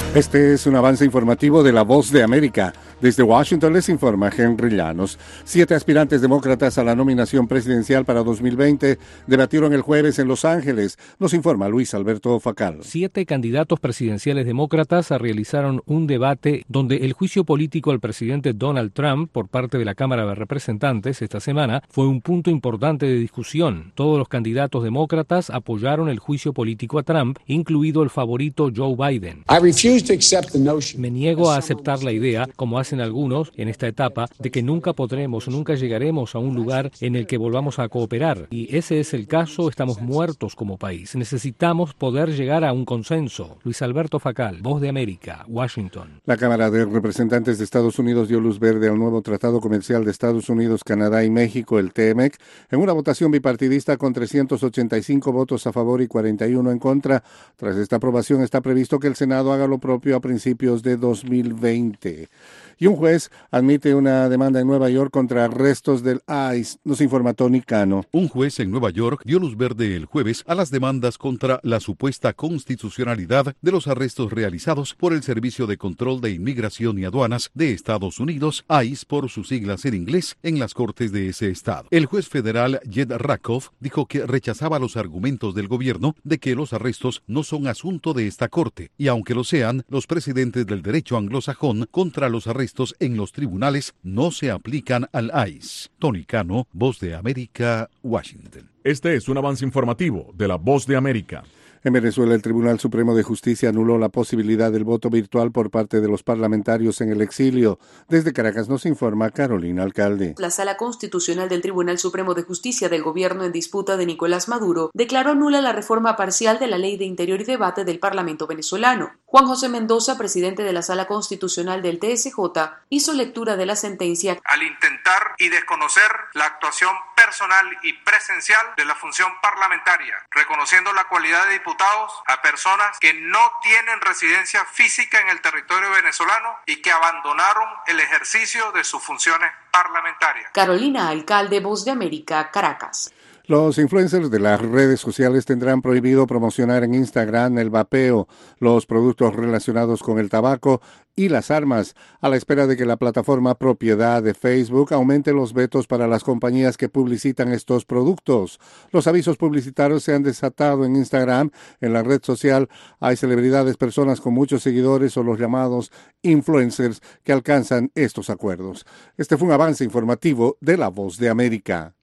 Este es un avance informativo de La Voz de América. Desde Washington les informa Henry Llanos. 7 aspirantes demócratas a la nominación presidencial para 2020 debatieron el jueves en Los Ángeles. Nos informa Luis Alberto Facal. 7 candidatos presidenciales demócratas realizaron un debate donde el juicio político al presidente Donald Trump por parte de la Cámara de Representantes esta semana fue un punto importante de discusión. Todos los candidatos demócratas apoyaron el juicio político a Trump, incluido el favorito Joe Biden. Me niego a aceptar la idea, como hacen algunos en esta etapa, de que nunca llegaremos a un lugar en el que volvamos a cooperar. Y ese es el caso, estamos muertos como país. Necesitamos poder llegar a un consenso. Luis Alberto Facal, Voz de América, Washington. La Cámara de Representantes de Estados Unidos dio luz verde al nuevo Tratado Comercial de Estados Unidos, Canadá y México, el TMEC, en una votación bipartidista con 385 votos a favor y 41 en contra. Tras esta aprobación está previsto que el Senado haga lo propio a principios de 2020. Y un juez admite una demanda en Nueva York contra arrestos del ICE, nos informa Tony Cano. Un juez en Nueva York dio luz verde el jueves a las demandas contra la supuesta constitucionalidad de los arrestos realizados por el Servicio de Control de Inmigración y Aduanas de Estados Unidos, ICE por sus siglas en inglés, en las cortes de ese estado. El juez federal Jed Rakoff dijo que rechazaba los argumentos del gobierno de que los arrestos no son asunto de esta corte, y aunque lo sean, los precedentes del derecho anglosajón contra los arrestos en los tribunales no se aplican al ICE. Tony Cano, Voz de América, Washington. Este es un avance informativo de La Voz de América. En Venezuela, el Tribunal Supremo de Justicia anuló la posibilidad del voto virtual por parte de los parlamentarios en el exilio. Desde Caracas nos informa Carolina Alcalde. La Sala Constitucional del Tribunal Supremo de Justicia del gobierno en disputa de Nicolás Maduro declaró nula la reforma parcial de la Ley de Interior y Debate del Parlamento venezolano. Juan José Mendoza, presidente de la Sala Constitucional del TSJ, hizo lectura de la sentencia al intentar y desconocer la actuación personal y presencial de la función parlamentaria, reconociendo la cualidad de diputados a personas que no tienen residencia física en el territorio venezolano y que abandonaron el ejercicio de sus funciones parlamentarias. Carolina Alcalde, Voz de América, Caracas. Los influencers de las redes sociales tendrán prohibido promocionar en Instagram el vapeo, los productos relacionados con el tabaco y las armas, a la espera de que la plataforma propiedad de Facebook aumente los vetos para las compañías que publicitan estos productos. Los avisos publicitarios se han desatado en Instagram. En la red social hay celebridades, personas con muchos seguidores o los llamados influencers que alcanzan estos acuerdos. Este fue un avance informativo de La Voz de América.